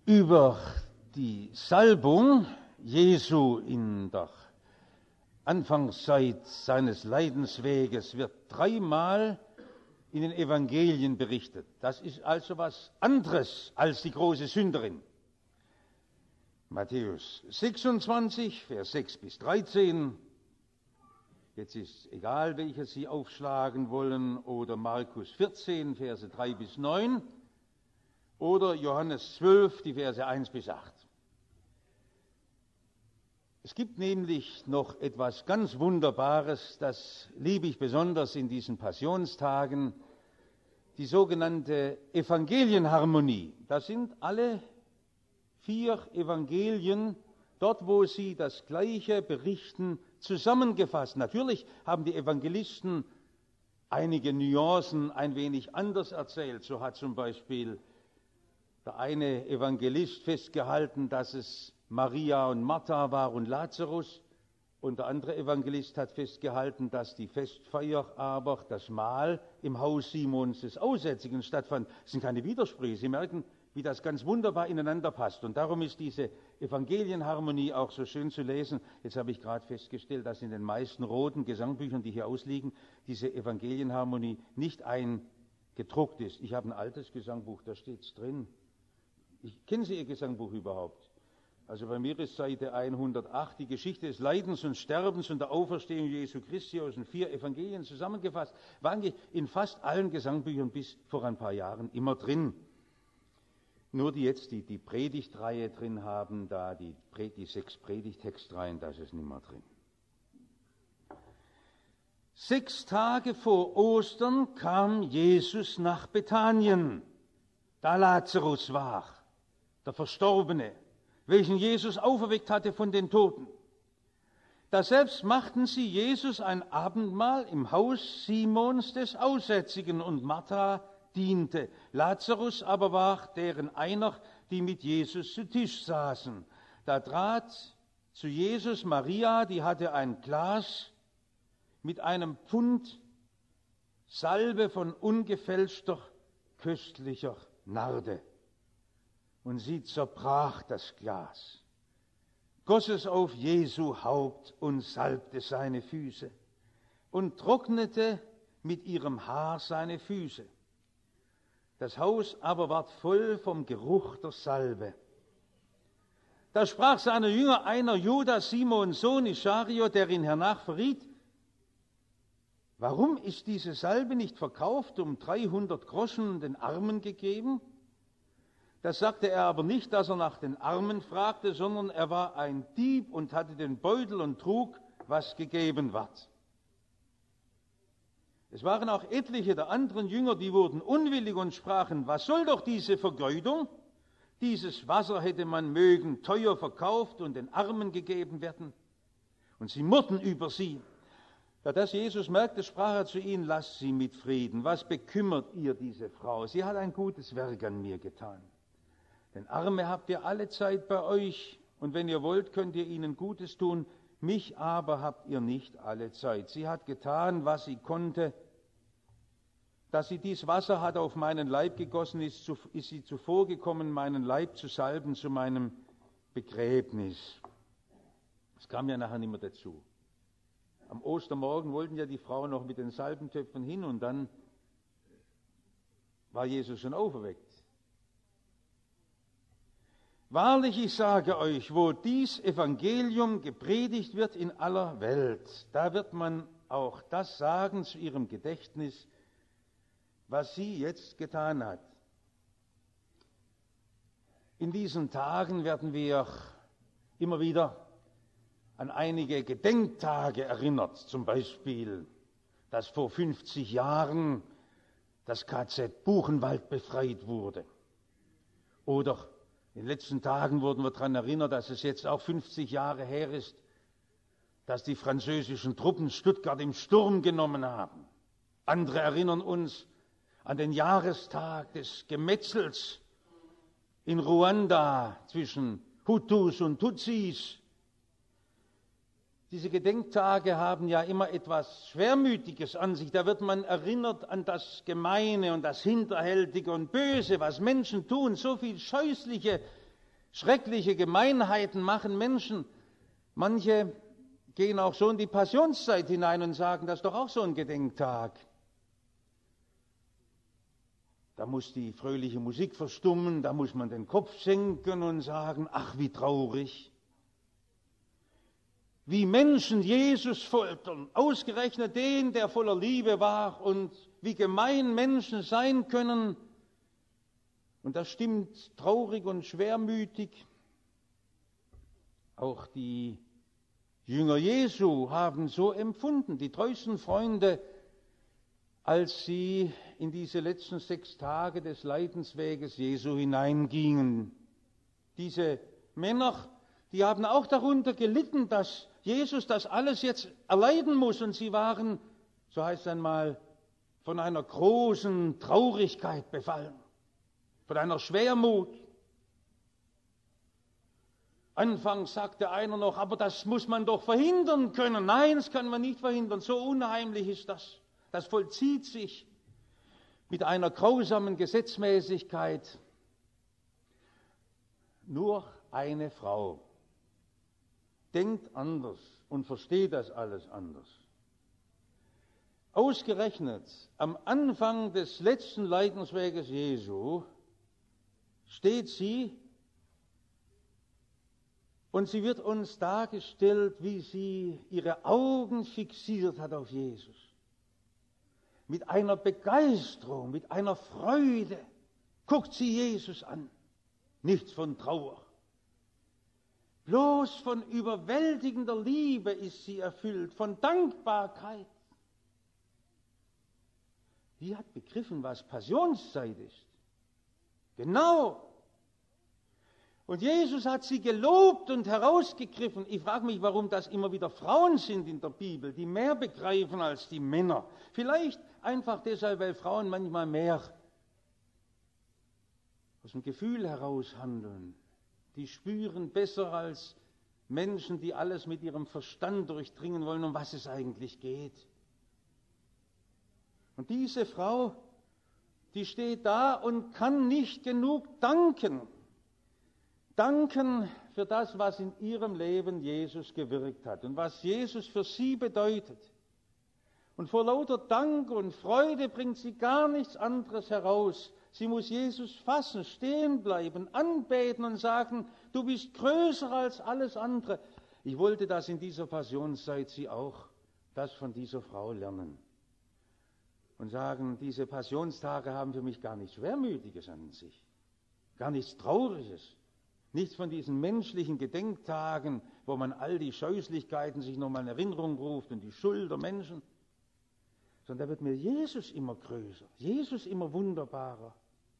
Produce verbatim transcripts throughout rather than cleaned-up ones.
Über die Salbung Jesu in der Anfangszeit seines Leidensweges wird dreimal in den Evangelien berichtet. Das ist also was anderes als die große Sünderin. Matthäus sechsundzwanzig, Vers sechs bis dreizehn. Jetzt ist egal, welche Sie aufschlagen wollen, oder Markus vierzehn, Verse drei bis neun, oder Johannes zwölf, die Verse eins bis acht. Es gibt nämlich noch etwas ganz Wunderbares, das liebe ich besonders in diesen Passionstagen, die sogenannte Evangelienharmonie. Das sind alle vier Evangelien, dort wo sie das Gleiche berichten, zusammengefasst. Natürlich haben die Evangelisten einige Nuancen ein wenig anders erzählt. So hat zum Beispiel der eine Evangelist festgehalten, dass es Maria und Martha war und Lazarus, und der andere Evangelist hat festgehalten, dass die Festfeier aber, das Mahl im Haus Simons des Aussätzigen stattfand. Das sind keine Widersprüche. Sie merken, wie das ganz wunderbar ineinander passt. Und darum ist diese Evangelienharmonie auch so schön zu lesen. Jetzt habe ich gerade festgestellt, dass in den meisten roten Gesangbüchern, die hier ausliegen, diese Evangelienharmonie nicht eingedruckt ist. Ich habe ein altes Gesangbuch, da steht es drin. Ich, kennen Sie Ihr Gesangbuch überhaupt? Also bei mir ist Seite hundertacht die Geschichte des Leidens und Sterbens und der Auferstehung Jesu Christi aus den vier Evangelien zusammengefasst. War eigentlich in fast allen Gesangbüchern bis vor ein paar Jahren immer drin. Nur die jetzt die, die Predigtreihe drin haben, da die, die sechs Predigtextreihen, da ist es nicht mehr drin. Sechs Tage vor Ostern kam Jesus nach Bethanien, da Lazarus war, der Verstorbene, welchen Jesus auferweckt hatte von den Toten. Daselbst machten sie Jesus ein Abendmahl im Haus Simons des Aussätzigen, und Martha diente. Lazarus aber war deren einer, die mit Jesus zu Tisch saßen. Da trat zu Jesus Maria, die hatte ein Glas mit einem Pfund Salbe von ungefälschter, köstlicher Narde. Und sie zerbrach das Glas, goss es auf Jesu Haupt und salbte seine Füße und trocknete mit ihrem Haar seine Füße. Das Haus aber ward voll vom Geruch der Salbe. Da sprach seiner Jünger einer, Judas, Simons Sohn Ischariot, der ihn hernach verriet: Warum ist diese Salbe nicht verkauft, um dreihundert Groschen den Armen gegeben? Das sagte er aber nicht, dass er nach den Armen fragte, sondern er war ein Dieb und hatte den Beutel und trug, was gegeben ward. Es waren auch etliche der anderen Jünger, die wurden unwillig und sprachen: Was soll doch diese Vergeudung? Dieses Wasser hätte man mögen teuer verkauft und den Armen gegeben werden. Und sie murrten über sie. Da das Jesus merkte, sprach er zu ihnen: Lasst sie mit Frieden. Was bekümmert ihr diese Frau? Sie hat ein gutes Werk an mir getan. Denn Arme habt ihr alle Zeit bei euch, und wenn ihr wollt, könnt ihr ihnen Gutes tun. Mich aber habt ihr nicht alle Zeit. Sie hat getan, was sie konnte. Dass sie dies Wasser hat auf meinen Leib gegossen, ist, zu, ist sie zuvor gekommen, meinen Leib zu salben zu meinem Begräbnis. Das kam ja nachher nicht mehr dazu. Am Ostermorgen wollten ja die Frauen noch mit den Salbentöpfen hin, und dann war Jesus schon auferweckt. Wahrlich, ich sage euch, wo dies Evangelium gepredigt wird in aller Welt, da wird man auch das sagen zu ihrem Gedächtnis, was sie jetzt getan hat. In diesen Tagen werden wir immer wieder an einige Gedenktage erinnert, zum Beispiel, dass vor fünfzig Jahren das K Z Buchenwald befreit wurde. Oder in den letzten Tagen wurden wir daran erinnert, dass es jetzt auch fünfzig Jahre her ist, dass die französischen Truppen Stuttgart im Sturm genommen haben. Andere erinnern uns an den Jahrestag des Gemetzels in Ruanda zwischen Hutus und Tutsis. Diese Gedenktage haben ja immer etwas Schwermütiges an sich. Da wird man erinnert an das Gemeine und das Hinterhältige und Böse, was Menschen tun, so viel scheußliche Schreckliche Gemeinheiten machen Menschen. Manche gehen auch so in die Passionszeit hinein und sagen, das ist doch auch so ein Gedenktag. Da muss die fröhliche Musik verstummen, da muss man den Kopf senken und sagen, ach, wie traurig. Wie Menschen Jesus foltern, ausgerechnet den, der voller Liebe war, und wie gemein Menschen sein können. Und das stimmt traurig und schwermütig. Auch die Jünger Jesu haben so empfunden, die treuesten Freunde, als sie in diese letzten sechs Tage des Leidensweges Jesu hineingingen. Diese Männer, die haben auch darunter gelitten, dass Jesus das alles jetzt erleiden muss, und sie waren, so heißt es einmal, von einer großen Traurigkeit befallen, von einer Schwermut. Anfangs sagte einer noch, aber das muss man doch verhindern können. Nein, das kann man nicht verhindern, so unheimlich ist das. Das vollzieht sich mit einer grausamen Gesetzmäßigkeit. Nur eine Frau denkt anders und versteht das alles anders. Ausgerechnet am Anfang des letzten Leidensweges Jesu steht sie, und sie wird uns dargestellt, wie sie ihre Augen fixiert hat auf Jesus. Mit einer Begeisterung, mit einer Freude guckt sie Jesus an. Nichts von Trauer. Bloß von überwältigender Liebe ist sie erfüllt, von Dankbarkeit. Die hat begriffen, was Passionszeit ist. Genau. Und Jesus hat sie gelobt und herausgegriffen. Ich frage mich, warum das immer wieder Frauen sind in der Bibel, die mehr begreifen als die Männer. Vielleicht einfach deshalb, weil Frauen manchmal mehr aus dem Gefühl heraus handeln. Die spüren besser als Menschen, die alles mit ihrem Verstand durchdringen wollen, um was es eigentlich geht. Und diese Frau, die steht da und kann nicht genug danken. Danken für das, was in ihrem Leben Jesus gewirkt hat und was Jesus für sie bedeutet. Und vor lauter Dank und Freude bringt sie gar nichts anderes heraus. Sie muss Jesus fassen, stehen bleiben, anbeten und sagen, du bist größer als alles andere. Ich wollte, dass in dieser Passionszeit Sie auch das von dieser Frau lernen. Und sagen, diese Passionstage haben für mich gar nichts Schwermütiges an sich, gar nichts Trauriges. Nichts von diesen menschlichen Gedenktagen, wo man all die Scheußlichkeiten sich nochmal in Erinnerung ruft und die Schuld der Menschen. Sondern da wird mir Jesus immer größer, Jesus immer wunderbarer.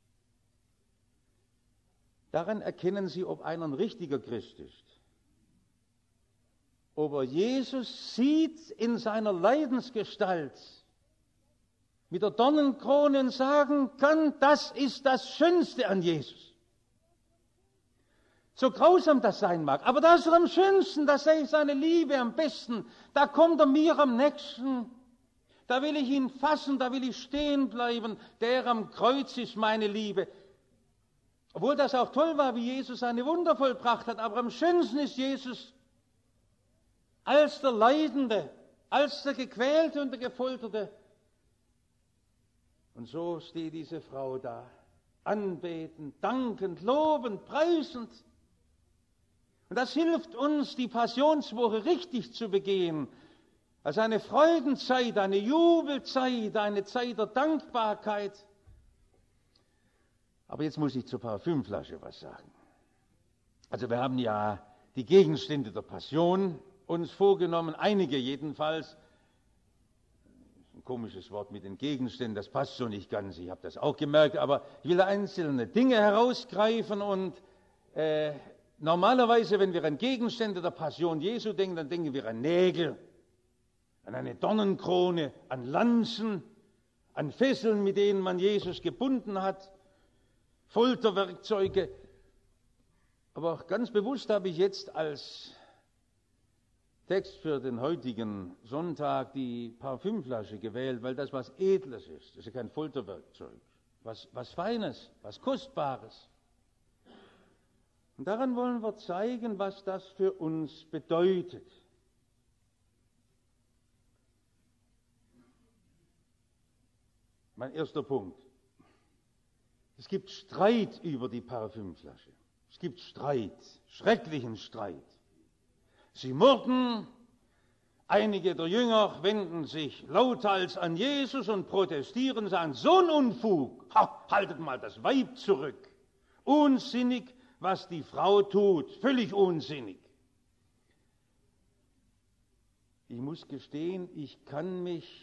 Daran erkennen Sie, ob einer ein richtiger Christ ist. Ob er Jesus sieht in seiner Leidensgestalt, mit der Dornenkrone, und sagen kann, das ist das Schönste an Jesus. So grausam das sein mag, aber das ist am schönsten, da sehe ich seine Liebe am besten, da kommt er mir am nächsten, da will ich ihn fassen, da will ich stehen bleiben, der am Kreuz ist meine Liebe. Obwohl das auch toll war, wie Jesus seine Wunder vollbracht hat, aber am schönsten ist Jesus als der Leidende, als der Gequälte und der Gefolterte. Und so steht diese Frau da, anbetend, dankend, lobend, preisend. Und das hilft uns, die Passionswoche richtig zu begehen, als eine Freudenzeit, eine Jubelzeit, eine Zeit der Dankbarkeit. Aber jetzt muss ich zur Parfümflasche was sagen. Also wir haben ja die Gegenstände der Passion uns vorgenommen, einige jedenfalls. Ein komisches Wort mit den Gegenständen, das passt so nicht ganz, ich habe das auch gemerkt, aber ich will einzelne Dinge herausgreifen und äh, normalerweise, wenn wir an Gegenstände der Passion Jesu denken, dann denken wir an Nägel, an eine Dornenkrone, an Lanzen, an Fesseln, mit denen man Jesus gebunden hat, Folterwerkzeuge. Aber auch ganz bewusst habe ich jetzt als Text für den heutigen Sonntag die Parfümflasche gewählt, weil das was Edles ist. Das ist ja kein Folterwerkzeug. Was, was Feines, was Kostbares. Und daran wollen wir zeigen, was das für uns bedeutet. Mein erster Punkt. Es gibt Streit über die Parfümflasche. Es gibt Streit, schrecklichen Streit. Sie murrten, einige der Jünger wenden sich lauthals an Jesus und protestieren, sagen, so ein Unfug, ha, haltet mal das Weib zurück. Unsinnig, was die Frau tut, völlig unsinnig. Ich muss gestehen, ich kann mich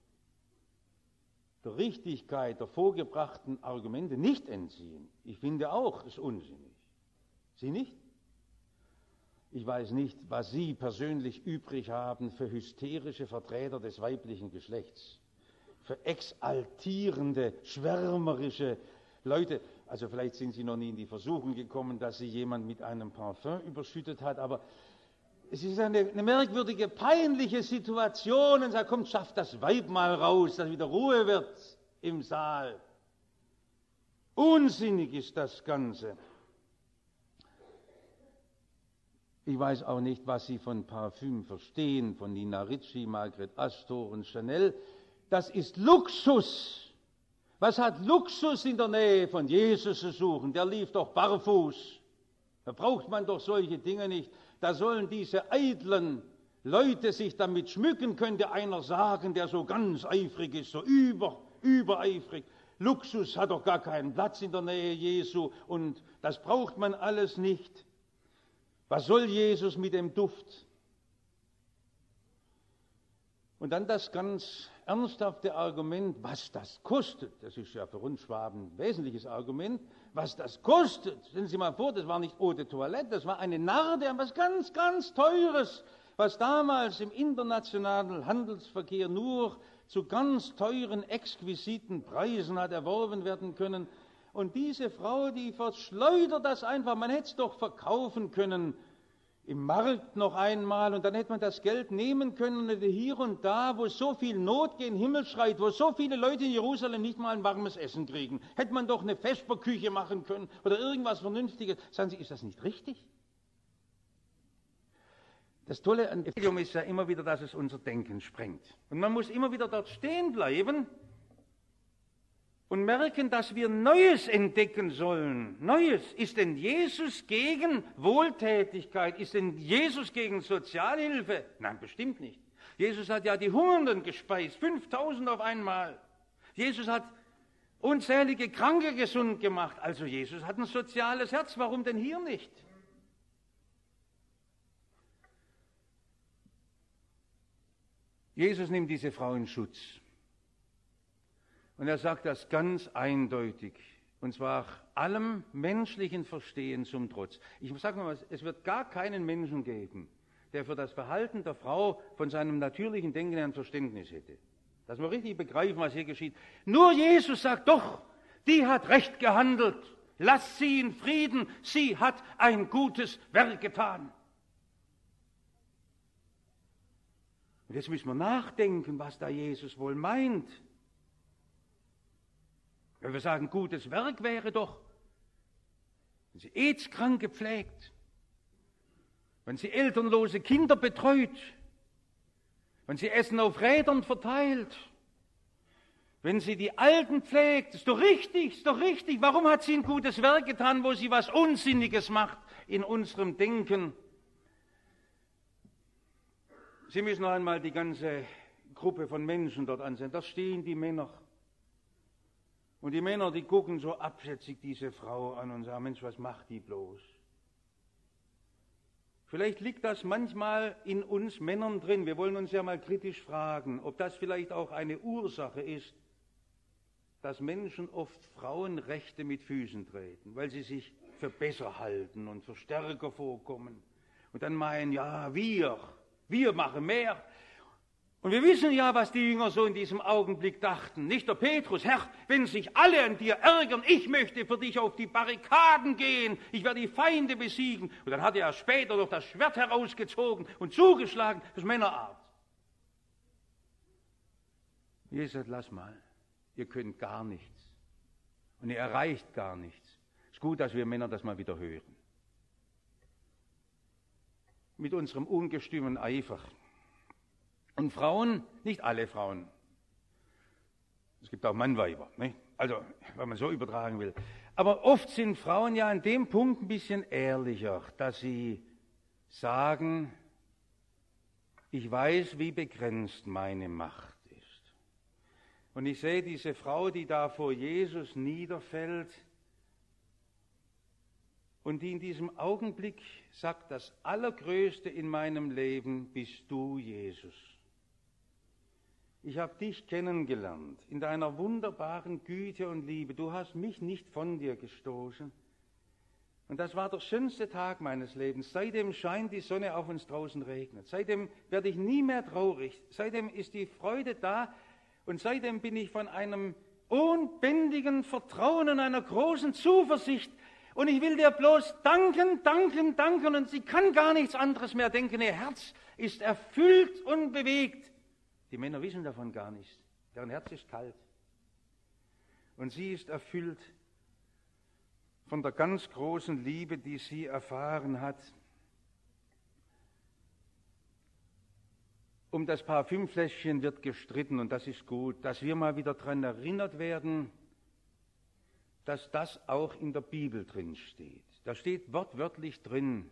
der Richtigkeit der vorgebrachten Argumente nicht entziehen. Ich finde auch, es ist unsinnig. Sie nicht? Ich weiß nicht, was Sie persönlich übrig haben für hysterische Vertreter des weiblichen Geschlechts, für exaltierende, schwärmerische Leute. Also vielleicht sind Sie noch nie in die Versuchung gekommen, dass Sie jemand mit einem Parfüm überschüttet hat, aber es ist eine, eine merkwürdige, peinliche Situation und sagt, komm, schaff das Weib mal raus, dass wieder Ruhe wird im Saal. Unsinnig ist das Ganze. Ich weiß auch nicht, was Sie von Parfüm verstehen, von Nina Ricci, Margaret Astor und Chanel. Das ist Luxus. Was hat Luxus in der Nähe von Jesus zu suchen? Der lief doch barfuß. Da braucht man doch solche Dinge nicht. Da sollen diese eitlen Leute sich damit schmücken, könnte einer sagen, der so ganz eifrig ist, so über, übereifrig. Luxus hat doch gar keinen Platz in der Nähe Jesu und das braucht man alles nicht. Was soll Jesus mit dem Duft? Und dann das ganz ernsthafte Argument, was das kostet. Das ist ja für uns Schwaben ein wesentliches Argument. Was das kostet, stellen Sie mal vor, das war nicht Eau de Toilette, das war eine Narde, was ganz, ganz Teures, was damals im internationalen Handelsverkehr nur zu ganz teuren, exquisiten Preisen hat erworben werden können. Und diese Frau, die verschleudert das einfach, man hätte es doch verkaufen können, im Markt noch einmal, und dann hätte man das Geld nehmen können und hier und da, wo so viel Not gen Himmel schreit, wo so viele Leute in Jerusalem nicht mal ein warmes Essen kriegen, hätte man doch eine Vesperküche machen können oder irgendwas Vernünftiges. Sagen Sie, ist das nicht richtig? Das Tolle an Evangelium ist ja immer wieder, dass es unser Denken sprengt. Und man muss immer wieder dort stehen bleiben und merken, dass wir Neues entdecken sollen. Neues. Ist denn Jesus gegen Wohltätigkeit? Ist denn Jesus gegen Sozialhilfe? Nein, bestimmt nicht. Jesus hat ja die Hungernden gespeist, fünftausend auf einmal. Jesus hat unzählige Kranke gesund gemacht. Also Jesus hat ein soziales Herz. Warum denn hier nicht? Jesus nimmt diese Frau in Schutz. Und er sagt das ganz eindeutig, und zwar allem menschlichen Verstehen zum Trotz. Ich sage mal, es wird gar keinen Menschen geben, der für das Verhalten der Frau von seinem natürlichen Denken ein Verständnis hätte. Dass wir richtig begreifen, was hier geschieht. Nur Jesus sagt doch, die hat recht gehandelt. Lasst sie in Frieden, sie hat ein gutes Werk getan. Und jetzt müssen wir nachdenken, was da Jesus wohl meint. Wenn wir sagen, gutes Werk wäre doch, wenn sie AIDS-Kranke pflegt, wenn sie elternlose Kinder betreut, wenn sie Essen auf Rädern verteilt, wenn sie die Alten pflegt, ist doch richtig, ist doch richtig. Warum hat sie ein gutes Werk getan, wo sie was Unsinniges macht in unserem Denken? Sie müssen noch einmal die ganze Gruppe von Menschen dort ansehen. Da stehen die Männer. Und die Männer, die gucken so abschätzig diese Frau an und sagen, Mensch, was macht die bloß? Vielleicht liegt das manchmal in uns Männern drin. Wir wollen uns ja mal kritisch fragen, ob das vielleicht auch eine Ursache ist, dass Menschen oft Frauenrechte mit Füßen treten, weil sie sich für besser halten und für stärker vorkommen. Und dann meinen, ja, wir, wir machen mehr. Und wir wissen ja, was die Jünger so in diesem Augenblick dachten. Nicht der Petrus, Herr, wenn sich alle an dir ärgern, ich möchte für dich auf die Barrikaden gehen, ich werde die Feinde besiegen. Und dann hat er später noch das Schwert herausgezogen und zugeschlagen, das ist Männerart. Jesus sagt, lass mal, ihr könnt gar nichts. Und ihr erreicht gar nichts. Es ist gut, dass wir Männer das mal wieder hören. mit unserem ungestümen Eifer. Und Frauen, nicht alle Frauen, es gibt auch Mannweiber, nicht? Also wenn man so übertragen will, aber oft sind Frauen ja an dem Punkt ein bisschen ehrlicher, dass sie sagen, ich weiß, wie begrenzt meine Macht ist. Und ich sehe diese Frau, die da vor Jesus niederfällt und die in diesem Augenblick sagt, das Allergrößte in meinem Leben bist du, Jesus. Ich habe dich kennengelernt in deiner wunderbaren Güte und Liebe. Du hast mich nicht von dir gestoßen. Und das war der schönste Tag meines Lebens. Seitdem scheint die Sonne auf uns, draußen regnet. Seitdem werde ich nie mehr traurig. Seitdem ist die Freude da. Und seitdem bin ich von einem unbändigen Vertrauen und einer großen Zuversicht. Und ich will dir bloß danken, danken, danken. Und sie kann gar nichts anderes mehr denken. Ihr Herz ist erfüllt und bewegt. Die Männer wissen davon gar nichts. Deren Herz ist kalt. Und sie ist erfüllt von der ganz großen Liebe, die sie erfahren hat. Um das Parfümfläschchen wird gestritten, und das ist gut, dass wir mal wieder daran erinnert werden, dass das auch in der Bibel drin steht. Da steht wortwörtlich drin.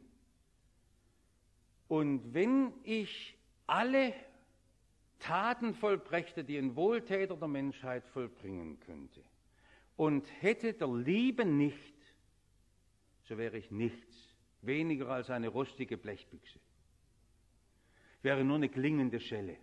Und wenn ich alle Taten vollbrächte, die ein Wohltäter der Menschheit vollbringen könnte, und hätte der Liebe nicht, so wäre ich nichts, weniger als eine rostige Blechbüchse. Wäre nur eine klingende Schelle.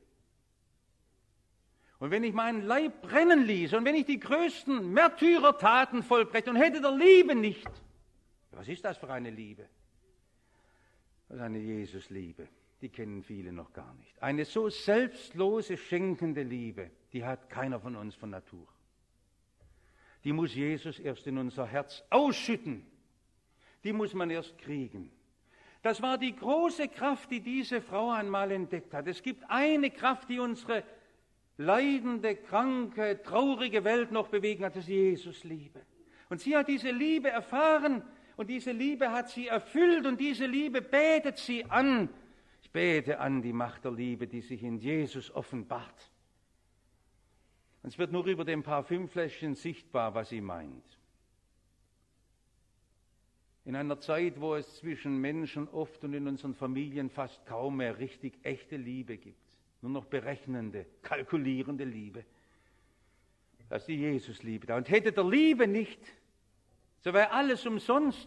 Und wenn ich meinen Leib brennen ließ und wenn ich die größten Märtyrertaten vollbrächte und hätte der Liebe nicht, was ist das für eine Liebe? Das ist eine Jesusliebe. Die kennen viele noch gar nicht. Eine so selbstlose, schenkende Liebe, die hat keiner von uns von Natur. Die muss Jesus erst in unser Herz ausschütten. Die muss man erst kriegen. Das war die große Kraft, die diese Frau einmal entdeckt hat. Es gibt eine Kraft, die unsere leidende, kranke, traurige Welt noch bewegen hat, das ist Jesusliebe. Und sie hat diese Liebe erfahren und diese Liebe hat sie erfüllt und diese Liebe betet sie an. Ich bete an die Macht der Liebe, die sich in Jesus offenbart. Und es wird nur über dem Parfümfläschchen sichtbar, was sie meint. In einer Zeit, wo es zwischen Menschen oft und in unseren Familien fast kaum mehr richtig echte Liebe gibt, nur noch berechnende, kalkulierende Liebe, da ist die Jesusliebe da. Und hätte der Liebe nicht, so wäre alles umsonst.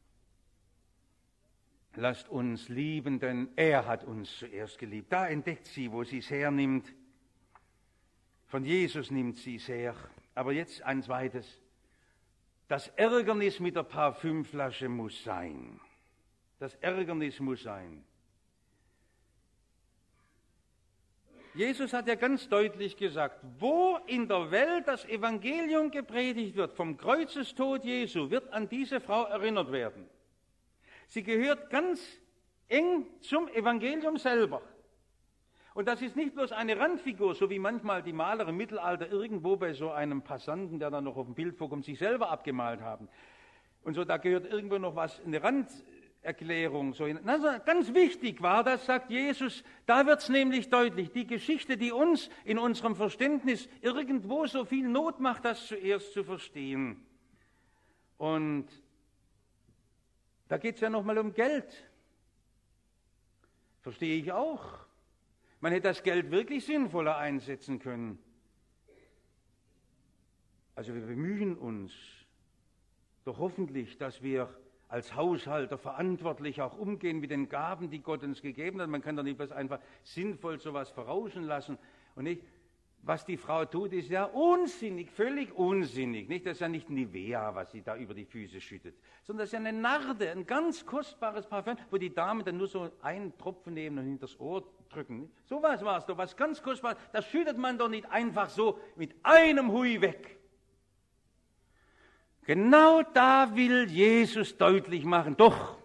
Lasst uns lieben, denn er hat uns zuerst geliebt. Da entdeckt sie, wo sie es hernimmt. Von Jesus nimmt sie es her. Aber jetzt ein zweites. Das Ärgernis mit der Parfümflasche muss sein. Das Ärgernis muss sein. Jesus hat ja ganz deutlich gesagt, wo in der Welt das Evangelium gepredigt wird, vom Kreuzestod Jesu, wird an diese Frau erinnert werden. Sie gehört ganz eng zum Evangelium selber. Und das ist nicht bloß eine Randfigur, so wie manchmal die Maler im Mittelalter irgendwo bei so einem Passanten, der dann noch auf dem Bild vorkommt, sich selber abgemalt haben. Und so, da gehört irgendwo noch was, eine Randerklärung. So. Also ganz wichtig war das, sagt Jesus, da wird es nämlich deutlich, die Geschichte, die uns in unserem Verständnis irgendwo so viel Not macht, das zuerst zu verstehen. Und da geht es ja nochmal um Geld. Verstehe ich auch. Man hätte das Geld wirklich sinnvoller einsetzen können. Also wir bemühen uns doch hoffentlich, dass wir als Haushalter verantwortlich auch umgehen mit den Gaben, die Gott uns gegeben hat. Man kann doch nicht bloß einfach sinnvoll sowas verrauschen lassen. Und nicht, was die Frau tut, ist ja unsinnig, völlig unsinnig. Nicht? Das ist ja nicht Nivea, was sie da über die Füße schüttet, sondern das ist ja eine Narde, ein ganz kostbares Parfüm, wo die Damen dann nur so einen Tropfen nehmen und hinters Ohr drücken. So was war es doch, was ganz kostbares. Das schüttet man doch nicht einfach so mit einem Hui weg. Genau da will Jesus deutlich machen, doch.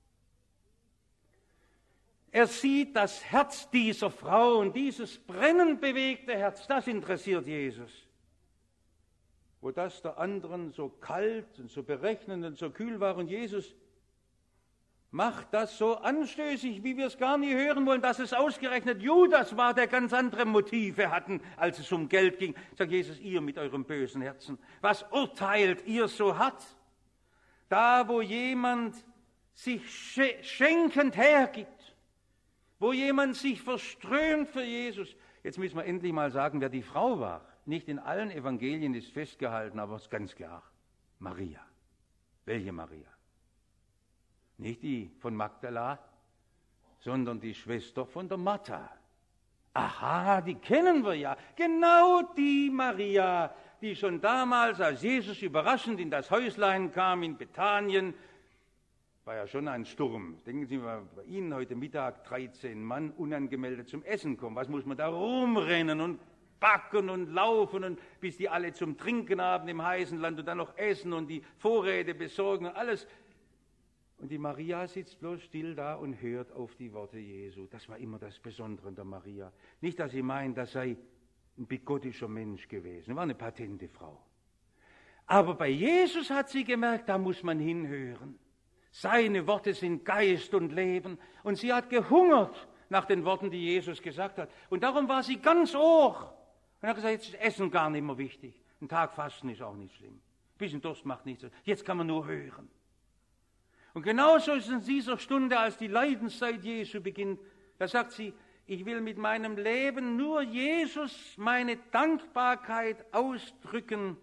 Er sieht das Herz dieser Frau und dieses brennend bewegte Herz, das interessiert Jesus. Wo das der anderen so kalt und so berechnend und so kühl war und Jesus macht das so anstößig, wie wir es gar nie hören wollen, dass es ausgerechnet Judas war, der ganz andere Motive hatten, als es um Geld ging. Sagt Jesus, ihr mit eurem bösen Herzen, was urteilt ihr so hart? Da, wo jemand sich schenkend hergibt, wo jemand sich verströmt für Jesus. Jetzt müssen wir endlich mal sagen, wer die Frau war. Nicht in allen Evangelien ist festgehalten, aber es ist ganz klar. Maria. Welche Maria? Nicht die von Magdala, sondern die Schwester von der Martha. Aha, die kennen wir ja. Genau die Maria, die schon damals, als Jesus überraschend in das Häuslein kam in Bethanien, war ja schon ein Sturm. Denken Sie mal, bei Ihnen heute Mittag dreizehn Mann unangemeldet zum Essen kommen. Was muss man da rumrennen und backen und laufen, und bis die alle zum Trinken haben im heißen Land und dann noch essen und die Vorräte besorgen und alles. Und die Maria sitzt bloß still da und hört auf die Worte Jesu. Das war immer das Besondere an der Maria. Nicht, dass sie meint, das sei ein bigottischer Mensch gewesen. War eine patente Frau. Aber bei Jesus hat sie gemerkt, da muss man hinhören. Seine Worte sind Geist und Leben. Und sie hat gehungert nach den Worten, die Jesus gesagt hat. Und darum war sie ganz Ohr. Und hat gesagt, jetzt ist Essen gar nicht mehr wichtig. Ein Tag Fasten ist auch nicht schlimm. Ein bisschen Durst macht nichts. Jetzt kann man nur hören. Und genauso ist es in dieser Stunde, als die Leidenszeit Jesu beginnt. Da sagt sie, ich will mit meinem Leben nur Jesus meine Dankbarkeit ausdrücken.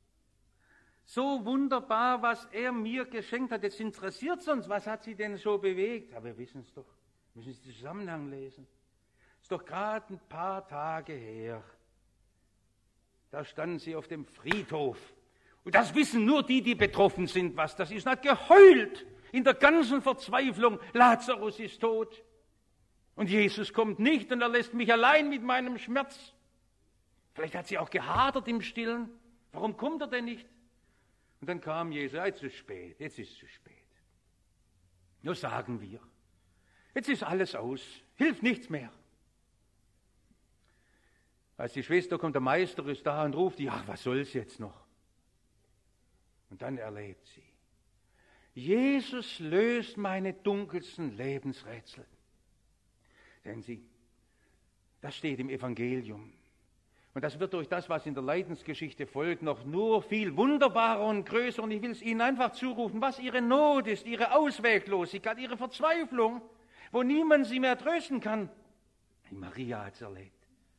So wunderbar, was er mir geschenkt hat. Jetzt interessiert es uns, was hat sie denn so bewegt? Aber wir wissen es doch. Wir müssen den Zusammenhang lesen. Es ist doch gerade ein paar Tage her. Da standen sie auf dem Friedhof. Und das wissen nur die, die betroffen sind, was das ist. Und hat geheult in der ganzen Verzweiflung. Lazarus ist tot. Und Jesus kommt nicht und er lässt mich allein mit meinem Schmerz. Vielleicht hat sie auch gehadert im Stillen. Warum kommt er denn nicht? Und dann kam Jesus, ja, jetzt ist es spät, jetzt ist es zu spät. Nur sagen wir, jetzt ist alles aus, hilft nichts mehr. Als die Schwester kommt, der Meister ist da und ruft, ja, was soll's jetzt noch? Und dann erlebt sie, Jesus löst meine dunkelsten Lebensrätsel. Sehen Sie, das steht im Evangelium. Und das wird durch das, was in der Leidensgeschichte folgt, noch nur viel wunderbarer und größer. Und ich will es Ihnen einfach zurufen, was Ihre Not ist, Ihre Ausweglosigkeit, Ihre Verzweiflung, wo niemand Sie mehr trösten kann. Die Maria hat es erlebt.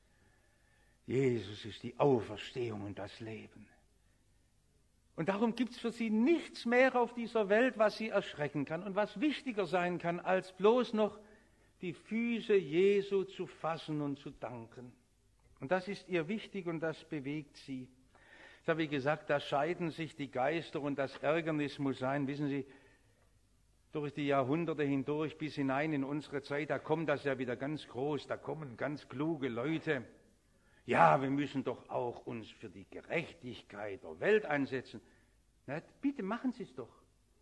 Jesus ist die Auferstehung und das Leben. Und darum gibt es für Sie nichts mehr auf dieser Welt, was Sie erschrecken kann und was wichtiger sein kann, als bloß noch die Füße Jesu zu fassen und zu danken. Und das ist ihr wichtig und das bewegt sie. Ich habe gesagt, da scheiden sich die Geister und das Ärgernis muss sein, wissen Sie, durch die Jahrhunderte hindurch bis hinein in unsere Zeit, da kommt das ja wieder ganz groß, da kommen ganz kluge Leute. Ja, wir müssen doch auch uns für die Gerechtigkeit der Welt einsetzen. Na, bitte machen Sie es doch.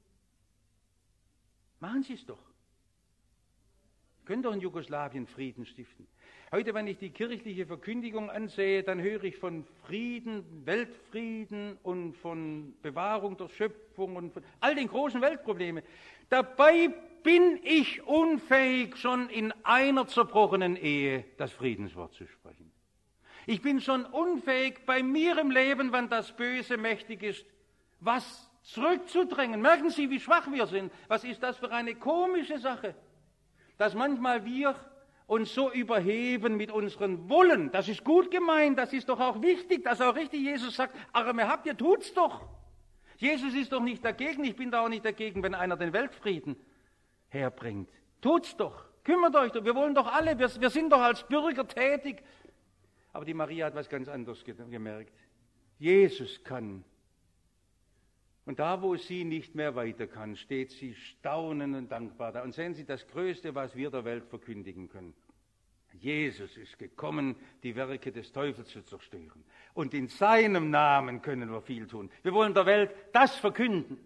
Machen Sie es doch. Können doch in Jugoslawien Frieden stiften. Heute, wenn ich die kirchliche Verkündigung ansehe, dann höre ich von Frieden, Weltfrieden und von Bewahrung der Schöpfung und von all den großen Weltproblemen. Dabei bin ich unfähig, schon in einer zerbrochenen Ehe das Friedenswort zu sprechen. Ich bin schon unfähig, bei mir im Leben, wenn das Böse mächtig ist, was zurückzudrängen. Merken Sie, wie schwach wir sind. Was ist das für eine komische Sache? Dass manchmal wir uns so überheben mit unseren Wollen. Das ist gut gemeint, das ist doch auch wichtig, dass auch richtig Jesus sagt, Arme habt ihr, tut's doch. Jesus ist doch nicht dagegen, ich bin da auch nicht dagegen, wenn einer den Weltfrieden herbringt. Tut's doch, kümmert euch doch, wir wollen doch alle, wir, wir sind doch als Bürger tätig. Aber die Maria hat was ganz anderes gemerkt. Jesus kann. Und da, wo sie nicht mehr weiter kann, steht sie staunend und dankbar da. Und sehen Sie, das Größte, was wir der Welt verkündigen können. Jesus ist gekommen, die Werke des Teufels zu zerstören. Und in seinem Namen können wir viel tun. Wir wollen der Welt das verkünden,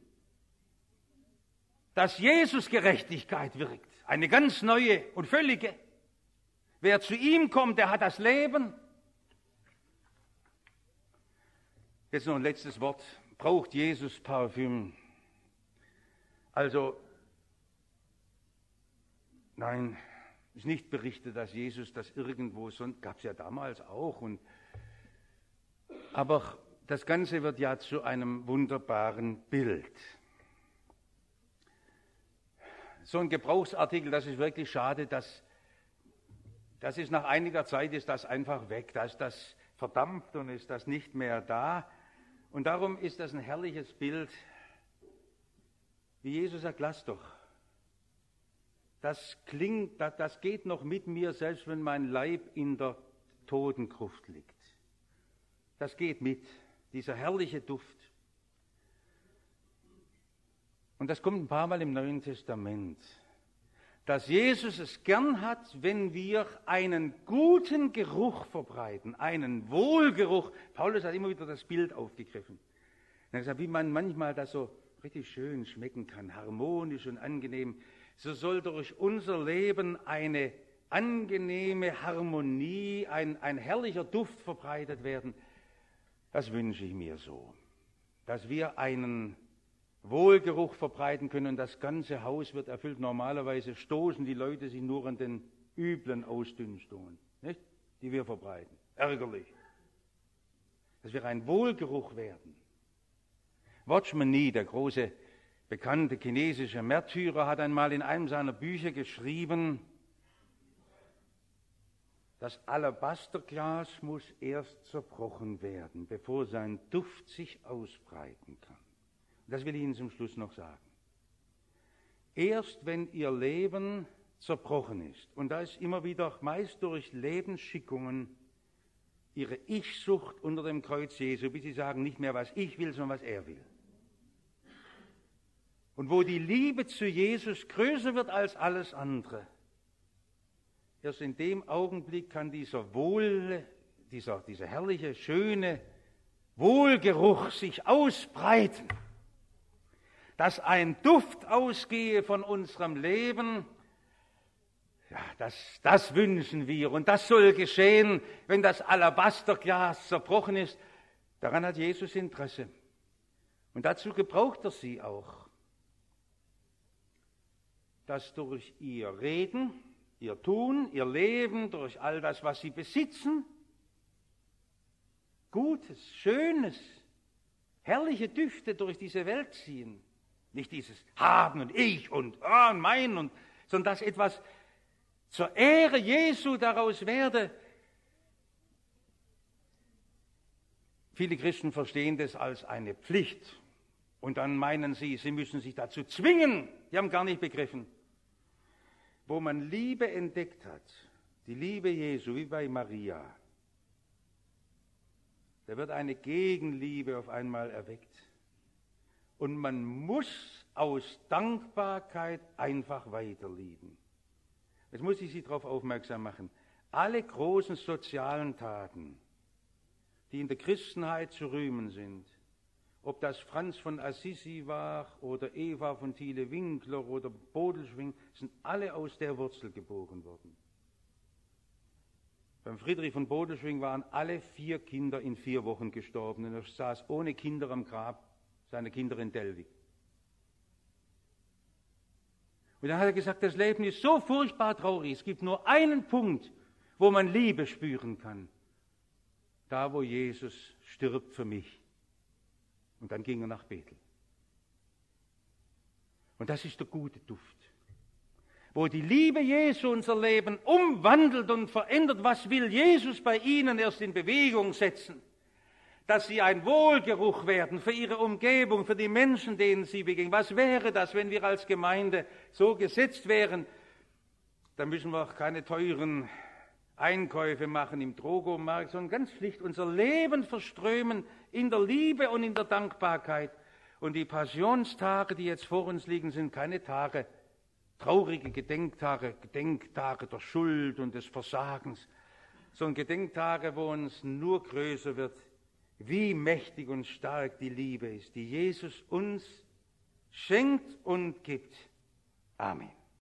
dass Jesus Gerechtigkeit wirkt. Eine ganz neue und völlige. Wer zu ihm kommt, der hat das Leben. Jetzt noch ein letztes Wort. Braucht Jesus Parfüm? Also, Nein, ist nicht berichtet, dass Jesus das irgendwo, so gab es ja damals auch. Und, aber das Ganze wird ja zu einem wunderbaren Bild. So ein Gebrauchsartikel, das ist wirklich schade, dass das ist nach einiger Zeit ist das einfach weg, da ist das verdampft und ist das nicht mehr da. Und darum ist das ein herrliches Bild, wie Jesus sagt, lass doch. Das klingt, das, das geht noch mit mir, selbst wenn mein Leib in der Totengruft liegt. Das geht mit, dieser herrliche Duft. Und das kommt ein paar Mal im Neuen Testament, dass Jesus es gern hat, wenn wir einen guten Geruch verbreiten, einen Wohlgeruch. Paulus hat immer wieder das Bild aufgegriffen. Er hat gesagt, wie man manchmal das so richtig schön schmecken kann, harmonisch und angenehm, so soll durch unser Leben eine angenehme Harmonie, ein, ein herrlicher Duft verbreitet werden. Das wünsche ich mir so, dass wir einen Wohlgeruch verbreiten können und das ganze Haus wird erfüllt. Normalerweise stoßen die Leute sich nur an den üblen Ausdünstungen, nicht? Die wir verbreiten. Ärgerlich. Dass wir ein Wohlgeruch werden. Watchman Nee, der große, bekannte chinesische Märtyrer, hat einmal in einem seiner Bücher geschrieben, das Alabasterglas muss erst zerbrochen werden, bevor sein Duft sich ausbreiten kann. Das will ich Ihnen zum Schluss noch sagen. Erst wenn Ihr Leben zerbrochen ist, und da ist immer wieder meist durch Lebensschickungen Ihre Ich-Sucht unter dem Kreuz Jesu, bis Sie sagen, nicht mehr was ich will, sondern was er will. Und wo die Liebe zu Jesus größer wird als alles andere, erst in dem Augenblick kann dieser Wohl, dieser, dieser herrliche, schöne Wohlgeruch sich ausbreiten, dass ein Duft ausgehe von unserem Leben. Ja, das, das wünschen wir und das soll geschehen, wenn das Alabasterglas zerbrochen ist. Daran hat Jesus Interesse und dazu gebraucht er sie auch, dass durch ihr Reden, ihr Tun, ihr Leben, durch all das, was sie besitzen, Gutes, Schönes, herrliche Düfte durch diese Welt ziehen. Nicht dieses Haben und Ich und oh, mein, und, sondern dass etwas zur Ehre Jesu daraus werde. Viele Christen verstehen das als eine Pflicht und dann meinen sie, sie müssen sich dazu zwingen. Die haben gar nicht begriffen. Wo man Liebe entdeckt hat, die Liebe Jesu, wie bei Maria, da wird eine Gegenliebe auf einmal erweckt. Und man muss aus Dankbarkeit einfach weiterlieben. Jetzt muss ich Sie darauf aufmerksam machen. Alle großen sozialen Taten, die in der Christenheit zu rühmen sind, ob das Franz von Assisi war oder Eva von Thiele-Winkler oder Bodelschwingh, sind alle aus der Wurzel geboren worden. Beim Friedrich von Bodelschwingh waren alle vier Kinder in vier Wochen gestorben und er saß ohne Kinder am Grab seine Kinder in Dellwig. Und dann hat er gesagt, das Leben ist so furchtbar traurig, es gibt nur einen Punkt, wo man Liebe spüren kann. Da, wo Jesus stirbt für mich. Und dann ging er nach Bethel. Und das ist der gute Duft. Wo die Liebe Jesu unser Leben umwandelt und verändert. Was will Jesus bei Ihnen erst in Bewegung setzen? Dass Sie ein Wohlgeruch werden für Ihre Umgebung, für die Menschen, denen Sie begegnen. Was wäre das, wenn wir als Gemeinde so gesetzt wären? Dann müssen wir auch keine teuren Einkäufe machen im Drogomarkt, sondern ganz schlicht unser Leben verströmen in der Liebe und in der Dankbarkeit. Und die Passionstage, die jetzt vor uns liegen, sind keine Tage, traurige Gedenktage, Gedenktage der Schuld und des Versagens, sondern Gedenktage, wo uns nur größer wird, wie mächtig und stark die Liebe ist, die Jesus uns schenkt und gibt. Amen.